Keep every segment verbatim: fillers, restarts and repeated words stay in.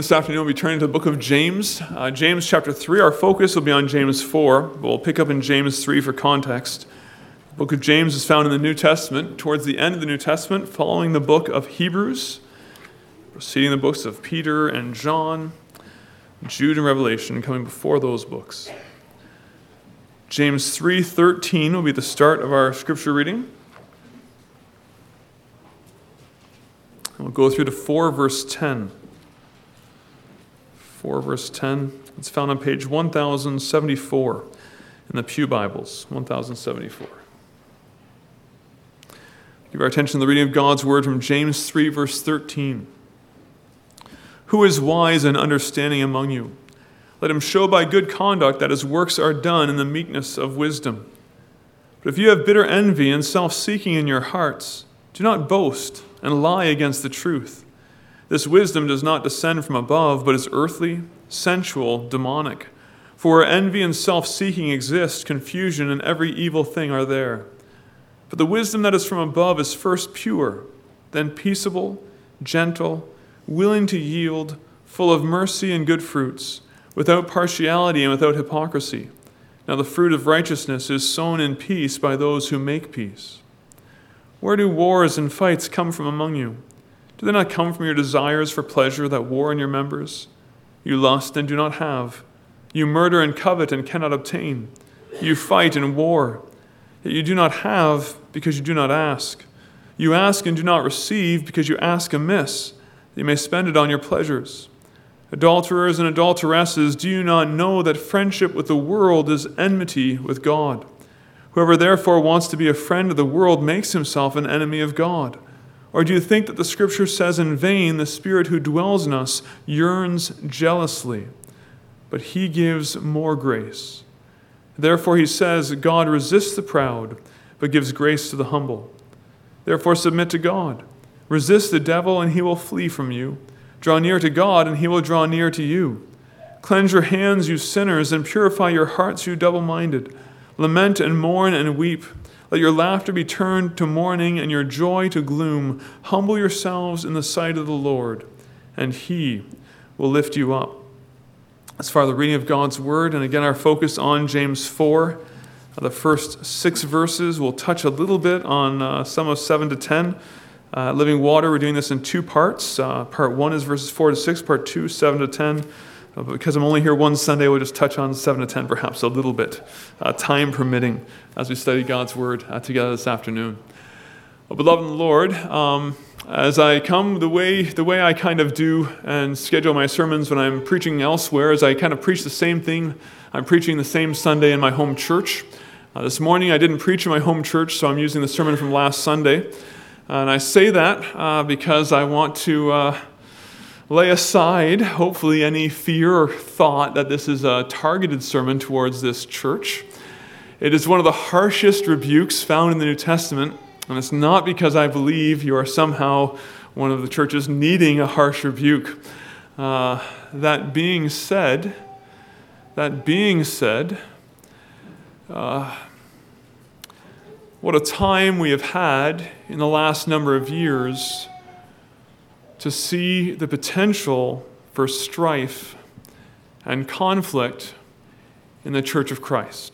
This afternoon we'll be turning to the book of James. Uh, James chapter three. Our focus will be on James four, but we'll pick up in James three for context. The book of James is found in the New Testament, towards the end of the New Testament, following the book of Hebrews, preceding the books of Peter and John, Jude and Revelation, coming before those books. James three thirteen will be the start of our scripture reading. We'll go through to four verse ten. four verse ten. It's found on page one thousand seventy-four in the Pew Bibles, one thousand seventy-four. Give our attention to the reading of God's word from James three verse thirteen. Who is wise and understanding among you? Let him show by good conduct that his works are done in the meekness of wisdom. But if you have bitter envy and self-seeking in your hearts, do not boast and lie against the truth. This wisdom does not descend from above, but is earthly, sensual, demonic. For where envy and self-seeking exist, confusion and every evil thing are there. But the wisdom that is from above is first pure, then peaceable, gentle, willing to yield, full of mercy and good fruits, without partiality and without hypocrisy. Now the fruit of righteousness is sown in peace by those who make peace. Where do wars and fights come from among you? Do they not come from your desires for pleasure that war in your members? You lust and do not have. You murder and covet and cannot obtain. You fight and war. Yet you do not have because you do not ask. You ask and do not receive because you ask amiss, that you may spend it on your pleasures. Adulterers and adulteresses, do you not know that friendship with the world is enmity with God? Whoever therefore wants to be a friend of the world makes himself an enemy of God. Or do you think that the Scripture says in vain, the Spirit who dwells in us yearns jealously, but he gives more grace? Therefore he says, God resists the proud, but gives grace to the humble. Therefore submit to God. Resist the devil, and he will flee from you. Draw near to God, and he will draw near to you. Cleanse your hands, you sinners, and purify your hearts, you double-minded. Lament and mourn and weep. Let your laughter be turned to mourning and your joy to gloom. Humble yourselves in the sight of the Lord, and he will lift you up. As far as the reading of God's word, and again our focus on James four. The first six verses, we'll touch a little bit on uh, some of seven to ten. Uh, Living Water, we're doing this in two parts. Uh, part one is verses four to six, part two, seven to ten. Uh, but because I'm only here one Sunday, we'll just touch on seven to ten perhaps a little bit, uh, time permitting, as we study God's word uh, together this afternoon. Well, beloved in the Lord, um, as I come, the way the way I kind of do and schedule my sermons when I'm preaching elsewhere is I kind of preach the same thing. I'm preaching the same Sunday in my home church. Uh, this morning I didn't preach in my home church, so I'm using the sermon from last Sunday. And I say that uh, because I want to uh, lay aside, hopefully, any fear or thought that this is a targeted sermon towards this church. It is one of the harshest rebukes found in the New Testament, and it's not because I believe you are somehow one of the churches needing a harsh rebuke. Uh, that being said, that being said, uh, what a time we have had in the last number of years to see the potential for strife and conflict in the Church of Christ.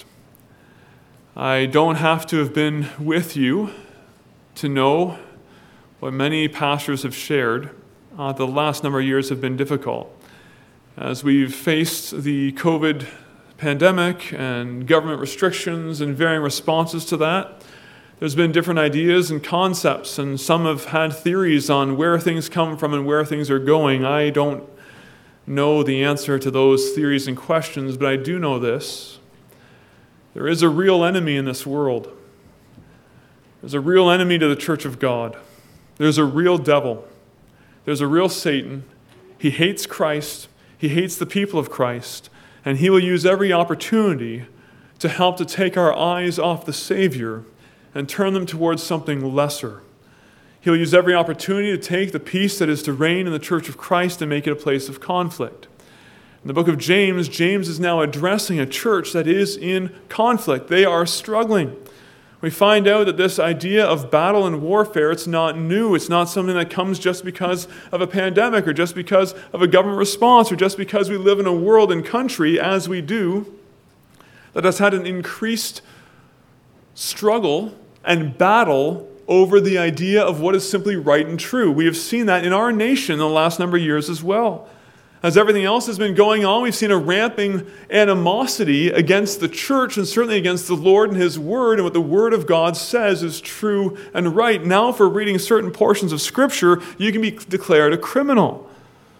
I don't have to have been with you to know what many pastors have shared. Uh, the last number of years have been difficult. As we've faced the COVID pandemic and government restrictions and varying responses to that, there's been different ideas and concepts, and some have had theories on where things come from and where things are going. I don't know the answer to those theories and questions, but I do know this. There is a real enemy in this world. There's a real enemy to the church of God. There's a real devil. There's a real Satan. He hates Christ. He hates the people of Christ. And he will use every opportunity to help to take our eyes off the Savior and turn them towards something lesser. He'll use every opportunity to take the peace that is to reign in the church of Christ and make it a place of conflict. In the book of James, James is now addressing a church that is in conflict. They are struggling We find out that this idea of battle and warfare, it's not new. It's not something that comes just because of a pandemic or just because of a government response or just because we live in a world and country as we do that has had an increased struggle and battle over the idea of what is simply right and true. We have seen that in our nation in the last number of years as well. As everything else has been going on, we've seen a ramping animosity against the church and certainly against the Lord and His Word and what the Word of God says is true and right. Now, for reading certain portions of Scripture, you can be declared a criminal.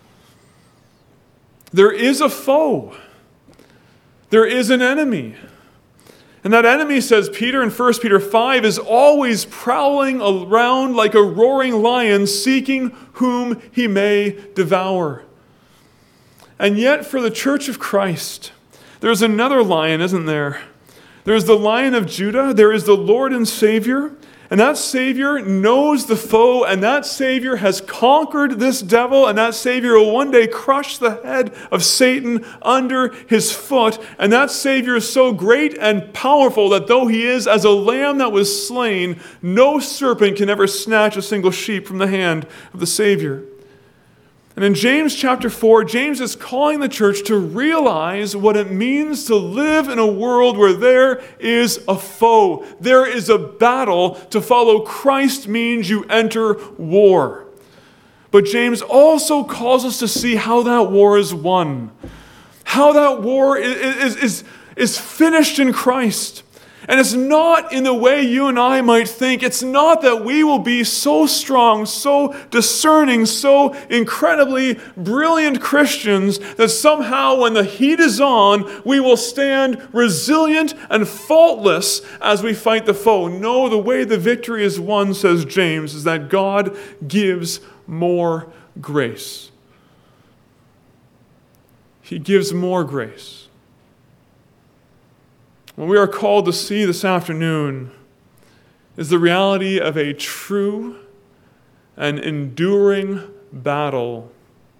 There is a foe. There is an enemy. And that enemy, says Peter in First Peter five, is always prowling around like a roaring lion, seeking whom he may devour. And yet, for the Church of Christ, there's another lion, isn't there? There's the Lion of Judah. There is the Lord and Savior. And that Savior knows the foe, and that Savior has conquered this devil, and that Savior will one day crush the head of Satan under his foot. And that Savior is so great and powerful that though he is as a lamb that was slain, no serpent can ever snatch a single sheep from the hand of the Savior. And in James chapter four, James is calling the church to realize what it means to live in a world where there is a foe. There is a battle. To follow Christ means you enter war. But James also calls us to see how that war is won. How that war is, is, is, is finished in Christ. And it's not in the way you and I might think. It's not that we will be so strong, so discerning, so incredibly brilliant Christians that somehow when the heat is on, we will stand resilient and faultless as we fight the foe. No, the way the victory is won, says James, is that God gives more grace. He gives more grace. What we are called to see this afternoon is the reality of a true and enduring battle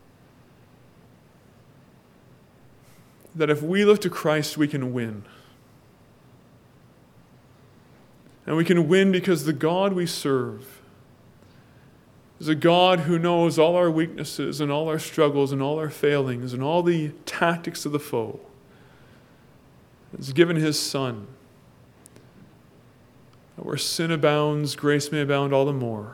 that if we look to Christ, we can win. And we can win because the God we serve is a God who knows all our weaknesses and all our struggles and all our failings and all the tactics of the foe. Has given His Son, that where sin abounds, grace may abound all the more.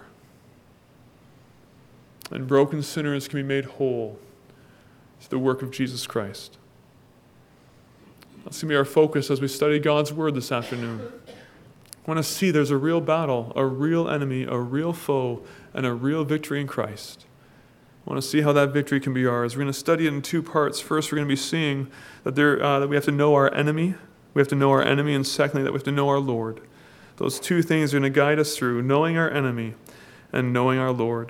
And broken sinners can be made whole through the work of Jesus Christ. That's going to be our focus as we study God's Word this afternoon. I want to see there's a real battle, a real enemy, a real foe, and a real victory in Christ. I want to see how that victory can be ours. We're going to study it in two parts. First, we're going to be seeing that there uh, that we have to know our enemy. We have to know our enemy, and secondly, that we have to know our Lord. Those two things are going to guide us through knowing our enemy and knowing our Lord.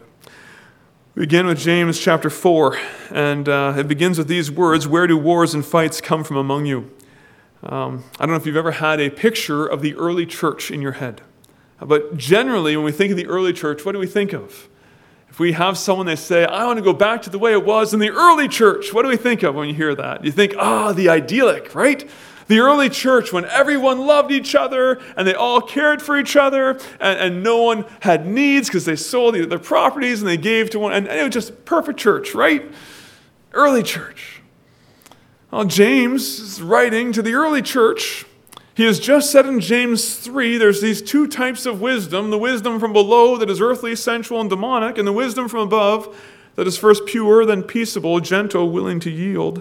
We begin with James chapter four, and uh, it begins with these words: "Where do wars and fights come from among you?" Um, I don't know if you've ever had a picture of the early church in your head, but generally, when we think of the early church, what do we think of? If we have someone that say, "I want to go back to the way it was in the early church," what do we think of when you hear that? You think, ah, oh, the idyllic, right? The early church when everyone loved each other and they all cared for each other and, and no one had needs because they sold their properties and they gave to one. And it was just a perfect church, right? Early church. Well, James is writing to the early church. He has just said in James three, there's these two types of wisdom, the wisdom from below that is earthly, sensual, and demonic, and the wisdom from above that is first pure, then peaceable, gentle, willing to yield.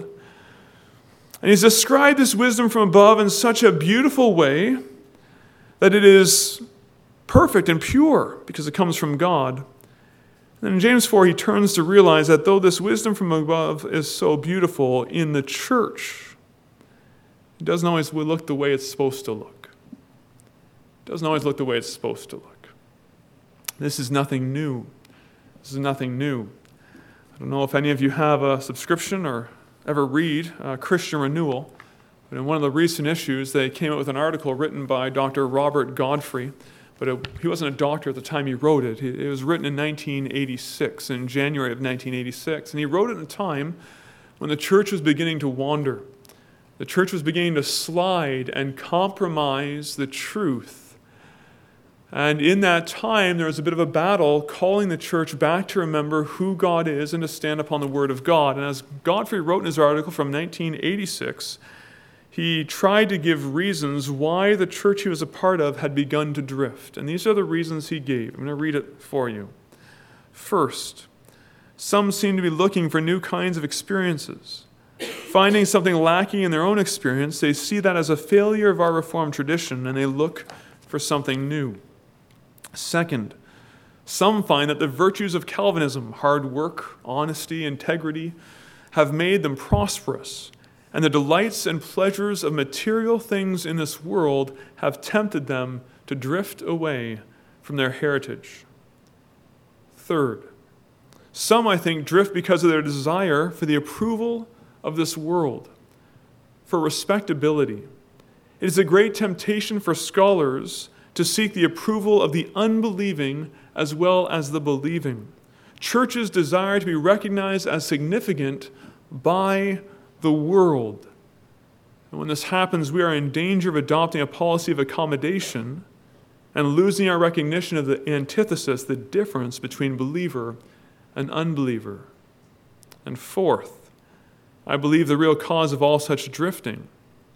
And he's described this wisdom from above in such a beautiful way that it is perfect and pure because it comes from God. And then in James four, he turns to realize that though this wisdom from above is so beautiful in the church, it doesn't always look the way it's supposed to look. It doesn't always look the way it's supposed to look. This is nothing new. This is nothing new. I don't know if any of you have a subscription or ever read uh, Christian Renewal, but in one of the recent issues, they came out with an article written by Doctor Robert Godfrey, but it, he wasn't a doctor at the time he wrote it. It was written in nineteen eighty-six, in January of nineteen eighty-six, and he wrote it in a time when the church was beginning to wander. The church was beginning to slide and compromise the truth And in that time, there was a bit of a battle calling the church back to remember who God is and to stand upon the Word of God. And as Godfrey wrote in his article from nineteen eighty-six, he tried to give reasons why the church he was a part of had begun to drift. And these are the reasons he gave. I'm going to read it for you. First, some seem to be looking for new kinds of experiences. Finding something lacking in their own experience, they see that as a failure of our Reformed tradition, and they look for something new. Second, some find that the virtues of Calvinism, hard work, honesty, integrity, have made them prosperous, and the delights and pleasures of material things in this world have tempted them to drift away from their heritage. Third, some, I think, drift because of their desire for the approval of this world, for respectability. It is a great temptation for scholars to seek the approval of the unbelieving as well as the believing. Churches desire to be recognized as significant by the world. And when this happens, we are in danger of adopting a policy of accommodation and losing our recognition of the antithesis, the difference between believer and unbeliever. And fourth, I believe the real cause of all such drifting,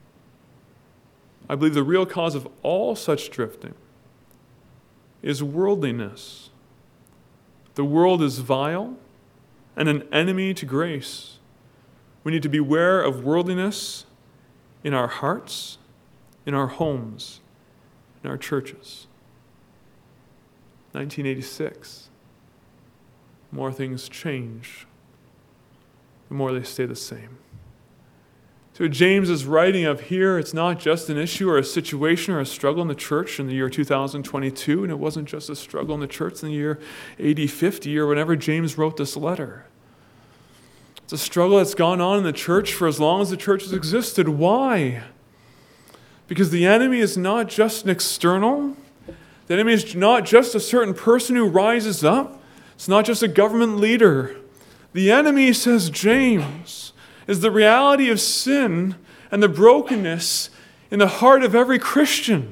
I believe the real cause of all such drifting is worldliness. The world is vile and an enemy to grace. We need to beware of worldliness in our hearts, in our homes, in our churches. nineteen eighty-six. More things change, the more they stay the same. So what James is writing of here, it's not just an issue or a situation or a struggle in the church in the year two thousand twenty-two, and it wasn't just a struggle in the church in the year eighty fifty or whenever James wrote this letter. It's a struggle that's gone on in the church for as long as the church has existed. Why? Because the enemy is not just an external. The enemy is not just a certain person who rises up. It's not just a government leader. The enemy, says James, is the reality of sin and the brokenness in the heart of every Christian.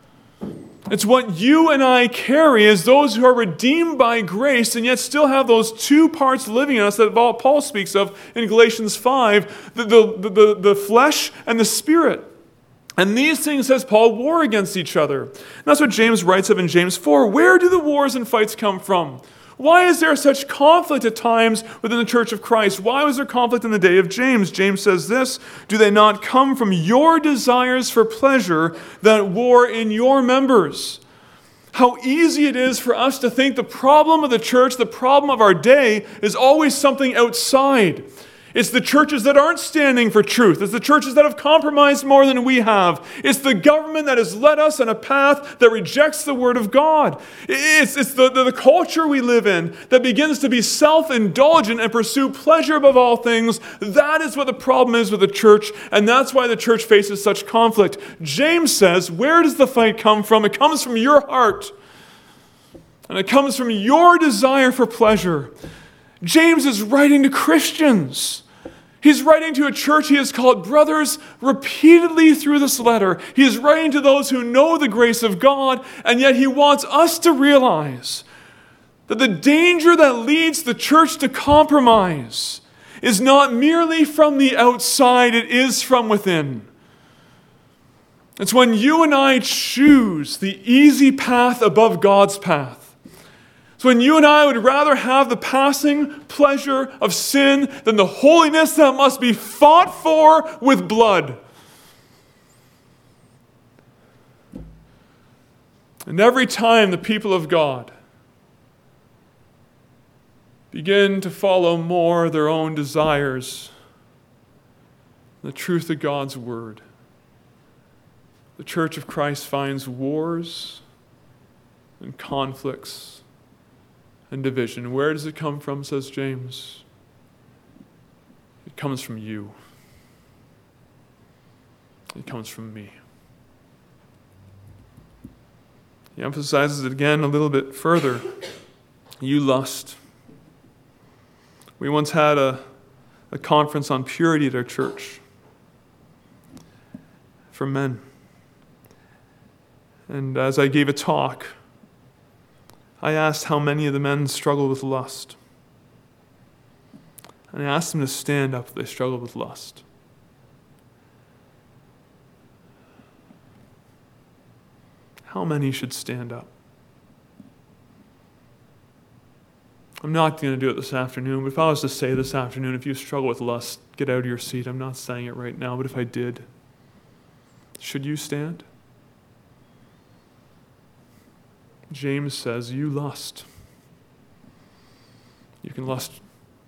It's what you and I carry as those who are redeemed by grace and yet still have those two parts living in us that Paul speaks of in Galatians five, the, the, the, the flesh and the spirit. And these things, says Paul, war against each other. And that's what James writes of in James four. Where do the wars and fights come from? Why is there such conflict at times within the church of Christ? Why was there conflict in the day of James? James says this, do they not come from your desires for pleasure that war in your members? How easy it is for us to think the problem of the church, the problem of our day, is always something outside. It's the churches that aren't standing for truth. It's the churches that have compromised more than we have. It's the government that has led us on a path that rejects the Word of God. It's, it's the, the, the culture we live in that begins to be self-indulgent and pursue pleasure above all things. That is what the problem is with the church, and that's why the church faces such conflict. James says, where does the fight come from? It comes from your heart, and it comes from your desire for pleasure. James is writing to Christians. He's writing to a church he has called brothers repeatedly through this letter. He is writing to those who know the grace of God, and yet he wants us to realize that the danger that leads the church to compromise is not merely from the outside, it is from within. It's when you and I choose the easy path above God's path. So when you and I would rather have the passing pleasure of sin than the holiness that must be fought for with blood. And every time the people of God begin to follow more their own desires, the truth of God's word, the Church of Christ finds wars and conflicts and division. Where does it come from, says James? It comes from you. It comes from me. He emphasizes it again a little bit further. You lust. We once had a, a conference on purity at our church for men. And as I gave a talk, I asked how many of the men struggled with lust. And I asked them to stand up if they struggled with lust. How many should stand up? I'm not going to do it this afternoon, but if I was to say this afternoon, if you struggle with lust, get out of your seat. I'm not saying it right now, but if I did, should you stand? James says, you lust. You can lust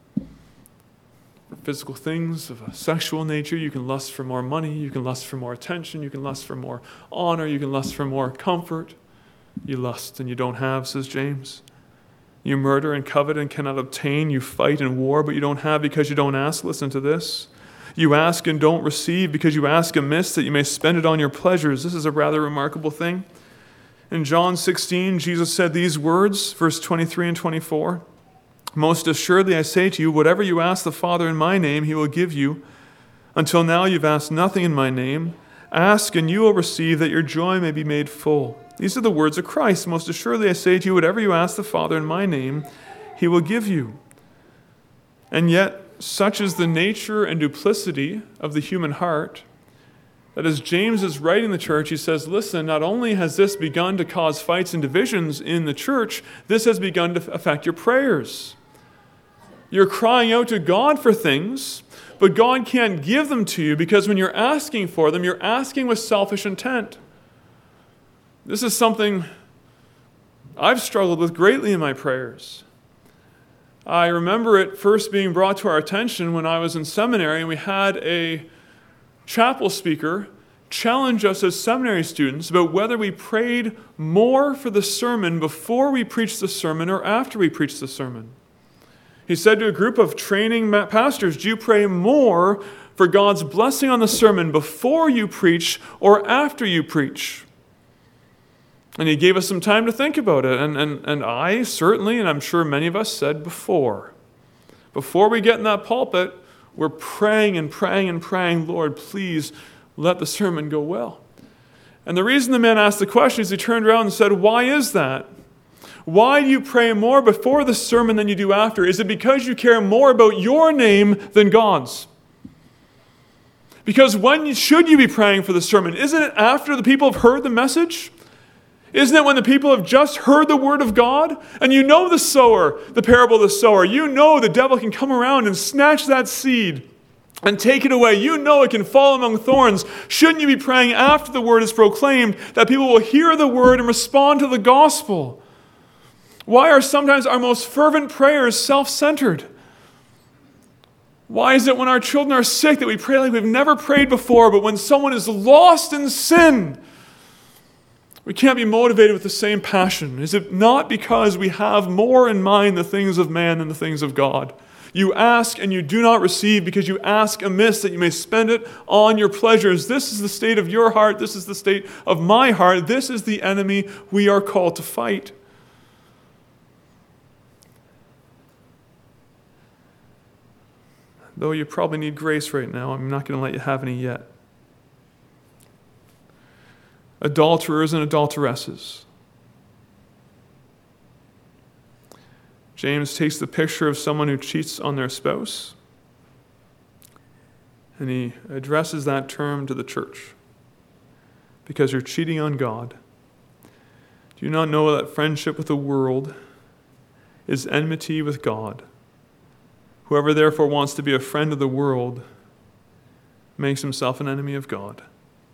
for physical things of a sexual nature. You can lust for more money. You can lust for more attention. You can lust for more honor. You can lust for more comfort. You lust and you don't have, says James. You murder and covet and cannot obtain. You fight and war, but you don't have because you don't ask. Listen to this. You ask and don't receive because you ask amiss that you may spend it on your pleasures. This is a rather remarkable thing. In John sixteen, Jesus said these words, verse twenty-three and twenty-four. Most assuredly I say to you, whatever you ask the Father in my name, he will give you. Until now you've asked nothing in my name. Ask and you will receive, that your joy may be made full. These are the words of Christ. Most assuredly I say to you, whatever you ask the Father in my name, he will give you. And yet, such is the nature and duplicity of the human heart, that as James is writing the church, he says, listen, not only has this begun to cause fights and divisions in the church, this has begun to affect your prayers. You're crying out to God for things, but God can't give them to you because when you're asking for them, you're asking with selfish intent. This is something I've struggled with greatly in my prayers. I remember it first being brought to our attention when I was in seminary and we had a chapel speaker challenge us as seminary students about whether we prayed more for the sermon before we preached the sermon or after we preached the sermon. He said to a group of training pastors, do you pray more for God's blessing on the sermon before you preach or after you preach? And he gave us some time to think about it. And, and, and I certainly, and I'm sure many of us said before. Before we get in that pulpit, we're praying and praying and praying, Lord, please let the sermon go well. And the reason the man asked the question is he turned around and said, why is that? Why do you pray more before the sermon than you do after? Is it because you care more about your name than God's? Because when should you be praying for the sermon? Isn't it after the people have heard the message? Isn't it when the people have just heard the word of God? And you know the sower, the parable of the sower. You know the devil can come around and snatch that seed and take it away. You know it can fall among thorns. Shouldn't you be praying after the word is proclaimed that people will hear the word and respond to the gospel? Why are sometimes our most fervent prayers self-centered? Why is it when our children are sick that we pray like we've never prayed before, but when someone is lost in sin, we can't be motivated with the same passion? Is it not because we have more in mind the things of man than the things of God? You ask and you do not receive because you ask amiss that you may spend it on your pleasures. This is the state of your heart. This is the state of my heart. This is the enemy we are called to fight. Though you probably need grace right now, I'm not going to let you have any yet. Adulterers and adulteresses. James takes the picture of someone who cheats on their spouse, and he addresses that term to the church. Because you're cheating on God. Do you not know that friendship with the world is enmity with God? Whoever therefore wants to be a friend of the world makes himself an enemy of God.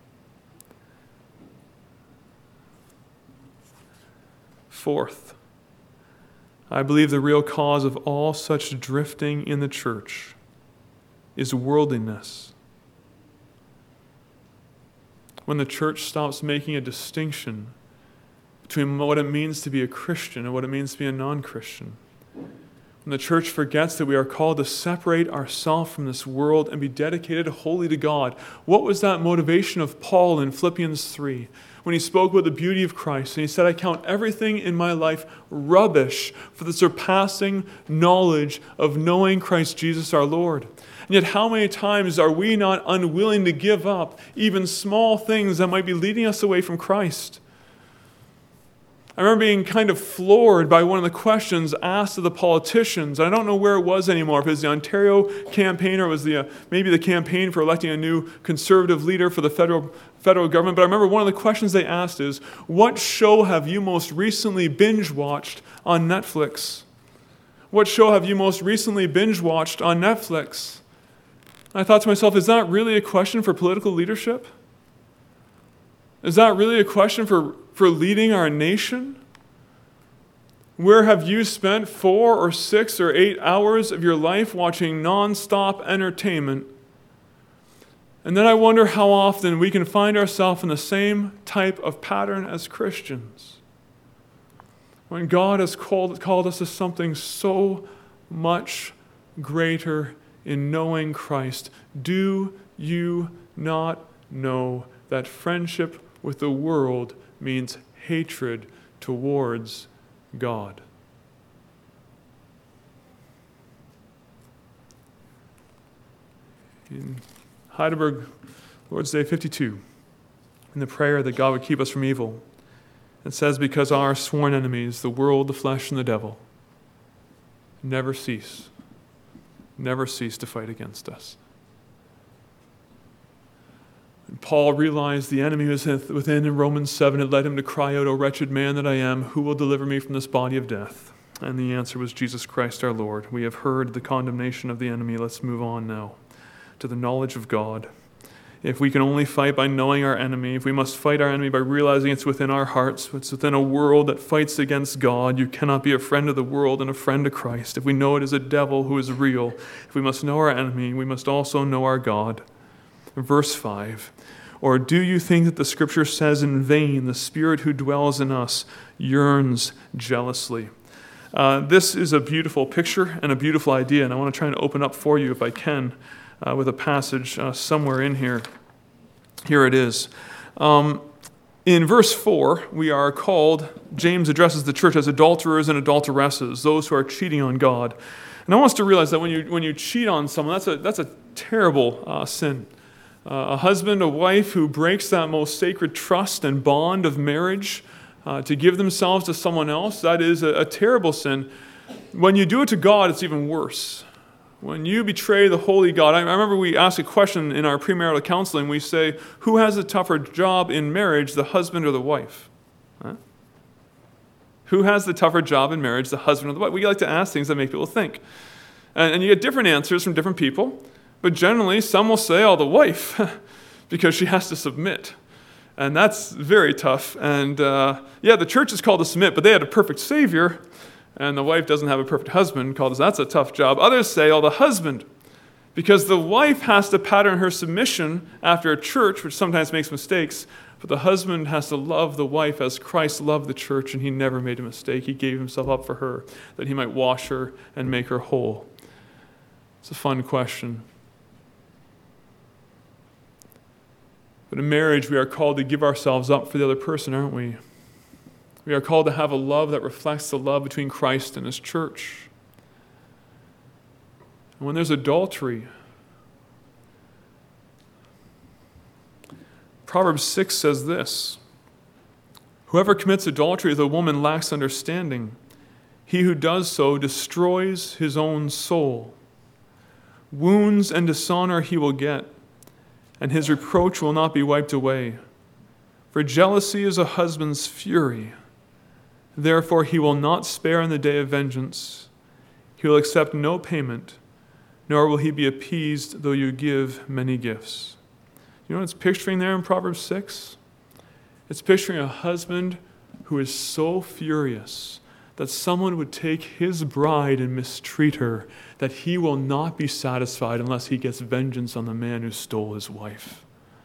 Fourth, I believe the real cause of all such drifting in the church is worldliness. When the church stops making a distinction between what it means to be a Christian and what it means to be a non-Christian. When the church forgets that we are called to separate ourselves from this world and be dedicated wholly to God. What was that motivation of Paul in Philippians three? When he spoke about the beauty of Christ, and he said, I count everything in my life rubbish for the surpassing knowledge of knowing Christ Jesus our Lord. And yet how many times are we not unwilling to give up even small things that might be leading us away from Christ? I remember being kind of floored by one of the questions asked of the politicians. I don't know where it was anymore, if it was the Ontario campaign or it was the, uh, maybe the campaign for electing a new conservative leader for the federal, federal government. But I remember one of the questions they asked is, what show have you most recently binge-watched on Netflix? What show have you most recently binge-watched on Netflix? I thought to myself, is that really a question for political leadership? Is that really a question for, for leading our nation? Where have you spent four or six or eight hours of your life watching nonstop entertainment? And then I wonder how often we can find ourselves in the same type of pattern as Christians. When God has called, called us to something so much greater in knowing Christ. Do you not know that friendship with the world means hatred towards God? In Heidelberg, Lord's Day fifty-two, in the prayer that God would keep us from evil, it says, because our sworn enemies, the world, the flesh, and the devil, never cease, never cease to fight against us. And Paul realized the enemy was within in Romans seven. It led him to cry out, O wretched man that I am, who will deliver me from this body of death? And the answer was Jesus Christ our Lord. We have heard the condemnation of the enemy. Let's move on now to the knowledge of God. If we can only fight by knowing our enemy, if we must fight our enemy by realizing it's within our hearts, it's within a world that fights against God, you cannot be a friend of the world and a friend of Christ. If we know it is a devil who is real, if we must know our enemy, we must also know our God. Verse five, or do you think that the Scripture says in vain, the Spirit who dwells in us yearns jealously? Uh, this is a beautiful picture and a beautiful idea, and I want to try and open up for you, if I can, uh, with a passage uh, somewhere in here. Here it is. Um, in verse four, we are called, James addresses the church as adulterers and adulteresses, those who are cheating on God. And I want us to realize that when you when you cheat on someone, that's a, that's a terrible uh, sin. Uh, a husband, a wife who breaks that most sacred trust and bond of marriage uh, to give themselves to someone else, that is a, a terrible sin. When you do it to God, it's even worse. When you betray the holy God, I, I remember we asked a question in our premarital counseling. We say, who has a tougher job in marriage, the husband or the wife? Huh? Who has the tougher job in marriage, the husband or the wife? We like to ask things that make people think. And, and you get different answers from different people. But generally, some will say, oh, the wife, because she has to submit. And that's very tough. And uh, yeah, the church is called to submit, but they had a perfect Savior, and the wife doesn't have a perfect husband, called us, that's a tough job. Others say, oh, the husband, because the wife has to pattern her submission after a church, which sometimes makes mistakes, but the husband has to love the wife as Christ loved the church, and he never made a mistake. He gave himself up for her, that he might wash her and make her whole. It's a fun question. But in marriage, we are called to give ourselves up for the other person, aren't we? We are called to have a love that reflects the love between Christ and his church. And when there's adultery, Proverbs six says this, whoever commits adultery with a woman lacks understanding. He who does so destroys his own soul. Wounds and dishonor he will get, and his reproach will not be wiped away. For jealousy is a husband's fury. Therefore he will not spare in the day of vengeance. He will accept no payment, nor will he be appeased though you give many gifts. You know what it's picturing there in Proverbs six? It's picturing a husband who is so furious that someone would take his bride and mistreat her, that he will not be satisfied unless he gets vengeance on the man who stole his wife.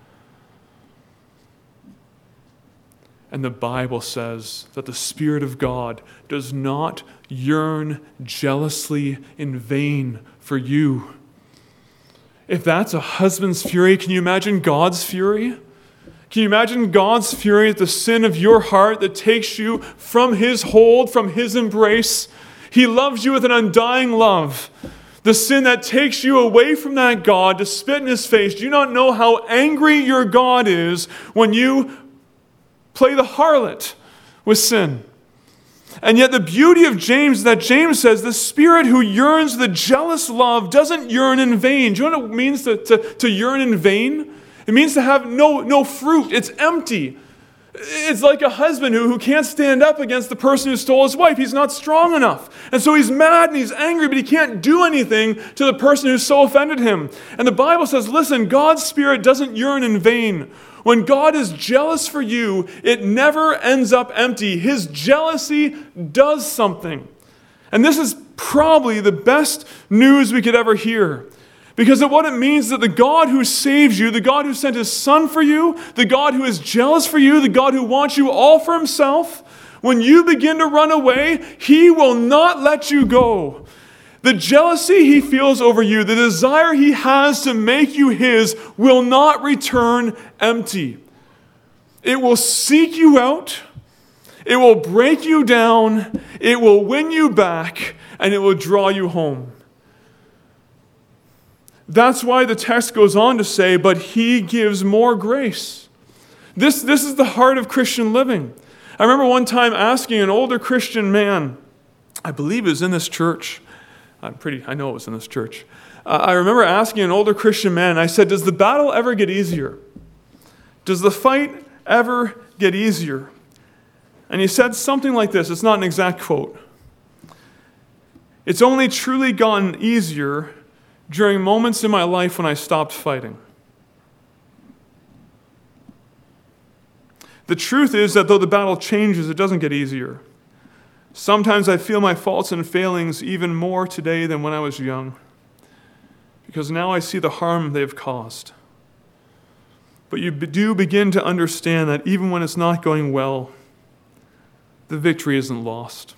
And the Bible says that the Spirit of God does not yearn jealously in vain for you. If that's a husband's fury, can you imagine God's fury? Can you imagine God's fury at the sin of your heart that takes you from his hold, from his embrace? He loves you with an undying love. The sin that takes you away from that God to spit in his face. Do you not know how angry your God is when you play the harlot with sin? And yet the beauty of James is that James says the spirit who yearns the jealous love doesn't yearn in vain. Do you know what it means to, to, to yearn in vain? It means to have no, no fruit. It's empty. It's like a husband who, who can't stand up against the person who stole his wife. He's not strong enough. And so he's mad and he's angry, but he can't do anything to the person who so offended him. And the Bible says, listen, God's spirit doesn't yearn in vain. When God is jealous for you, it never ends up empty. His jealousy does something. And this is probably the best news we could ever hear. Because of what it means that the God who saves you, the God who sent his Son for you, the God who is jealous for you, the God who wants you all for himself, when you begin to run away, he will not let you go. The jealousy he feels over you, the desire he has to make you his, will not return empty. It will seek you out, it will break you down, it will win you back, and it will draw you home. That's why the text goes on to say, but he gives more grace. This, this is the heart of Christian living. I remember one time asking an older Christian man, I believe it was in this church. I'm pretty, I know it was in this church. Uh, I remember asking an older Christian man, I said, does the battle ever get easier? Does the fight ever get easier? And he said something like this. It's not an exact quote. It's only truly gotten easier during moments in my life when I stopped fighting. The truth is that though the battle changes, it doesn't get easier. Sometimes I feel my faults and failings even more today than when I was young, because now I see the harm they have caused. But you do begin to understand that even when it's not going well, the victory isn't lost.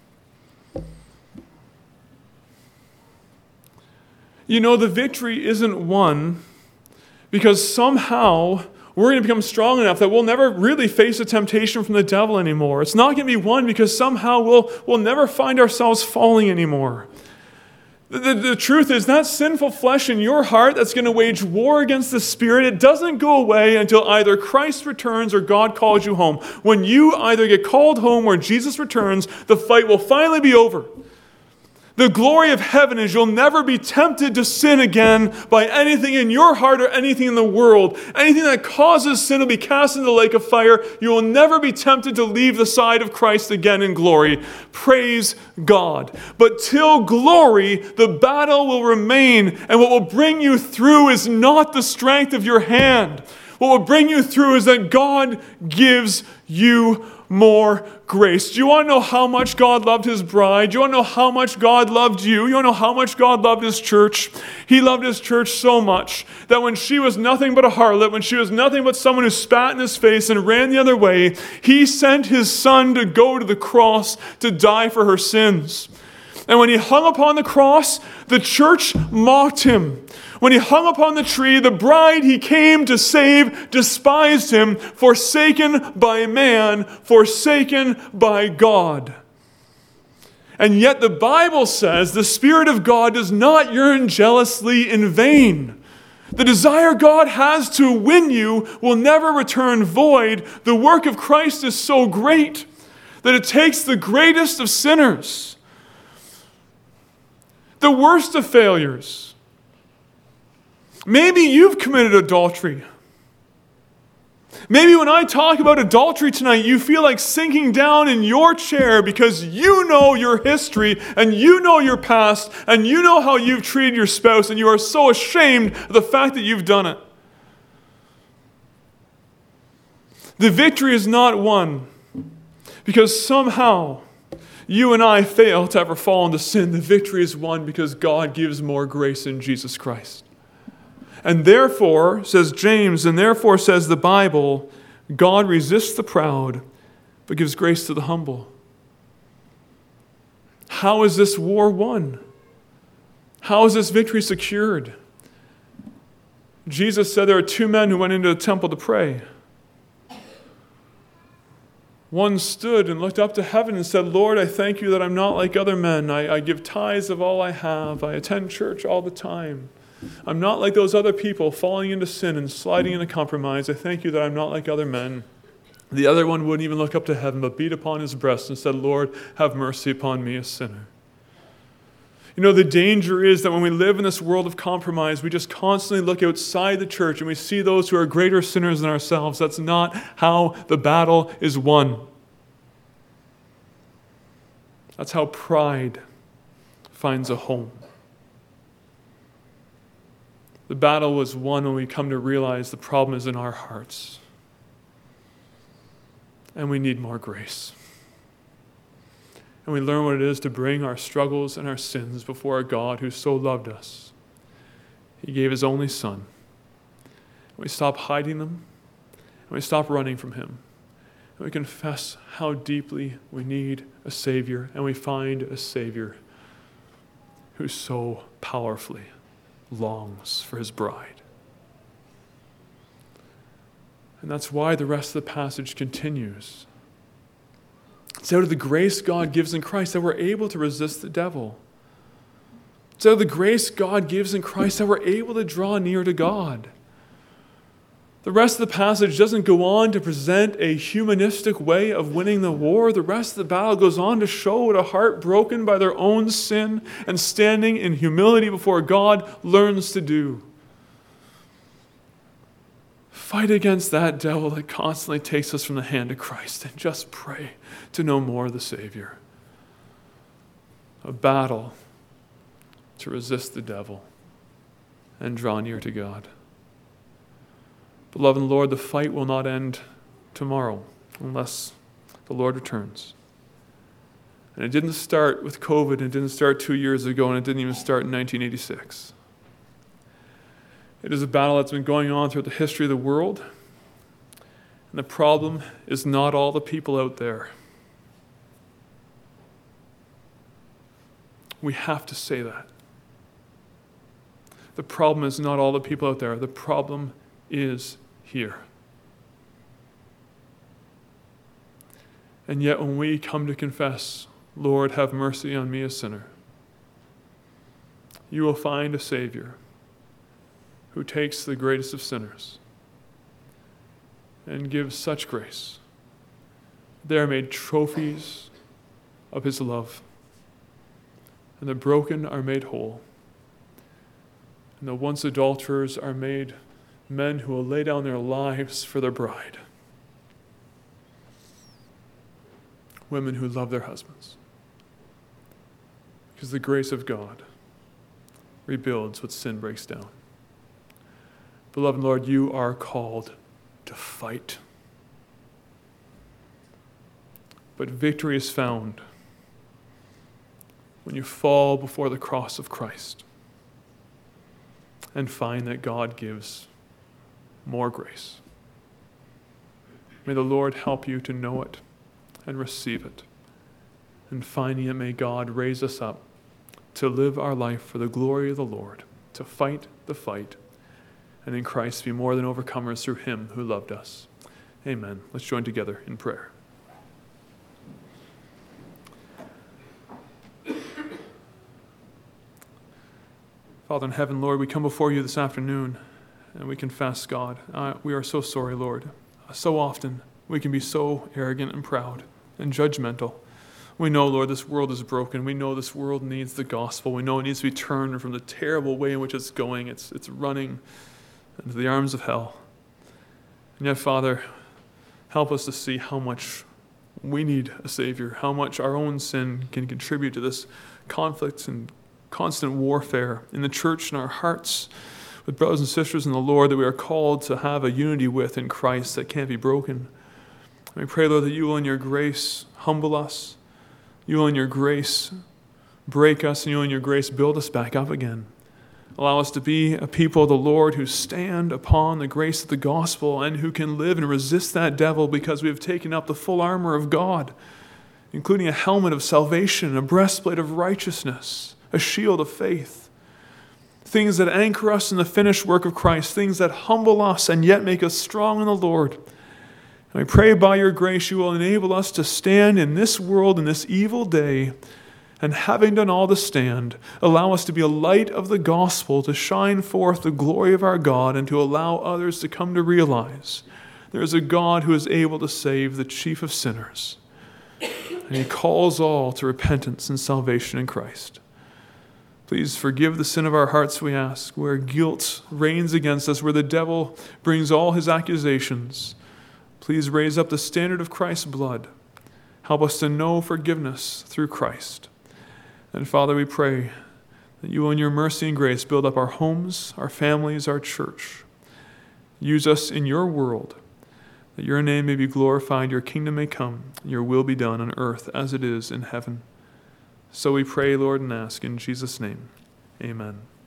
You know, the victory isn't won because somehow we're going to become strong enough that we'll never really face a temptation from the devil anymore. It's not going to be won because somehow we'll, we'll never find ourselves falling anymore. The, the, the truth is that sinful flesh in your heart that's going to wage war against the Spirit, it doesn't go away until either Christ returns or God calls you home. When you either get called home or Jesus returns, the fight will finally be over. The glory of heaven is you'll never be tempted to sin again by anything in your heart or anything in the world. Anything that causes sin will be cast into the lake of fire. You will never be tempted to leave the side of Christ again in glory. Praise God. But till glory, the battle will remain, and what will bring you through is not the strength of your hand. What will bring you through is that God gives you more grace. Do you want to know how much God loved his bride? Do you want to know how much God loved you? You want to know how much God loved his church? He loved his church so much that when she was nothing but a harlot, when she was nothing but someone who spat in his face and ran the other way, he sent his Son to go to the cross to die for her sins. And when he hung upon the cross, the church mocked him. When he hung upon the tree, the bride he came to save despised him, forsaken by man, forsaken by God. And yet the Bible says the Spirit of God does not yearn jealously in vain. The desire God has to win you will never return void. The work of Christ is so great that it takes the greatest of sinners, the worst of failures. Maybe you've committed adultery. Maybe when I talk about adultery tonight, you feel like sinking down in your chair because you know your history and you know your past and you know how you've treated your spouse and you are so ashamed of the fact that you've done it. The victory is not won because somehow you and I fail to ever fall into sin. The victory is won because God gives more grace in Jesus Christ. And therefore, says James, and therefore says the Bible, God resists the proud, but gives grace to the humble. How is this war won? How is this victory secured? Jesus said there are two men who went into the temple to pray. One stood and looked up to heaven and said, Lord, I thank you that I'm not like other men. I, I give tithes of all I have. I attend church all the time. I'm not like those other people falling into sin and sliding into compromise. I thank you that I'm not like other men. The other one wouldn't even look up to heaven, but beat upon his breast and said, Lord, have mercy upon me, a sinner. You know, the danger is that when we live in this world of compromise, we just constantly look outside the church and we see those who are greater sinners than ourselves. That's not how the battle is won. That's how pride finds a home. The battle was won when we come to realize the problem is in our hearts. And we need more grace. And we learn what it is to bring our struggles and our sins before a God who so loved us. He gave his only Son. And we stop hiding them, and we stop running from him. And we confess how deeply we need a Savior, and we find a Savior who so powerfully longs for his bride. And that's why the rest of the passage continues. It's out of the grace God gives in Christ that we're able to resist the devil. It's out of the grace God gives in Christ that we're able to draw near to God. The rest of the passage doesn't go on to present a humanistic way of winning the war. The rest of the battle goes on to show what a heart broken by their own sin and standing in humility before God learns to do. Fight against that devil that constantly takes us from the hand of Christ and just pray to know more of the Savior. A battle to resist the devil and draw near to God. Beloved Lord, the fight will not end tomorrow unless the Lord returns. And it didn't start with COVID, it didn't start two years ago, and it didn't even start in nineteen eighty-six. It is a battle that's been going on throughout the history of the world. And the problem is not all the people out there. We have to say that. The problem is not all the people out there. The problem is here. And yet when we come to confess, Lord, have mercy on me, a sinner, you will find a Savior who takes the greatest of sinners and gives such grace. They are made trophies of his love, and the broken are made whole, and the once adulterers are made men who will lay down their lives for their bride, women who love their husbands, because the grace of God rebuilds what sin breaks down. Beloved Lord, you are called to fight. But victory is found when you fall before the cross of Christ and find that God gives more grace. May the Lord help you to know it and receive it. And finding it, may God raise us up to live our life for the glory of the Lord, to fight the fight, and in Christ be more than overcomers through him who loved us. Amen. Let's join together in prayer. Father in heaven, Lord, we come before you this afternoon and we confess, God, uh, we are so sorry, Lord. Uh, so often we can be so arrogant and proud and judgmental. We know, Lord, this world is broken. We know this world needs the gospel. We know it needs to be turned from the terrible way in which it's going. It's, it's running into the arms of hell. And yet, Father, help us to see how much we need a Savior, how much our own sin can contribute to this conflict and constant warfare in the church and our hearts with brothers and sisters in the Lord that we are called to have a unity with in Christ that can't be broken. And we pray, Lord, that you will in your grace humble us, you will in your grace break us, and you will in your grace build us back up again. Allow us to be a people of the Lord who stand upon the grace of the gospel and who can live and resist that devil because we have taken up the full armor of God, including a helmet of salvation, a breastplate of righteousness, a shield of faith, things that anchor us in the finished work of Christ, things that humble us and yet make us strong in the Lord. And I pray by your grace you will enable us to stand in this world in this evil day, and having done all to stand, allow us to be a light of the gospel, to shine forth the glory of our God, and to allow others to come to realize There is a God who is able to save the chief of sinners, and he calls all to repentance and salvation in Christ. Please forgive the sin of our hearts, we ask, where guilt reigns against us, where the devil brings all his accusations. Please raise up the standard of Christ's blood. Help us to know forgiveness through Christ. And Father, we pray that you, in your mercy and grace, build up our homes, our families, our church. Use us in your world, that your name may be glorified, your kingdom may come, your will be done on earth as it is in heaven. So we pray, Lord, and ask in Jesus' name. Amen.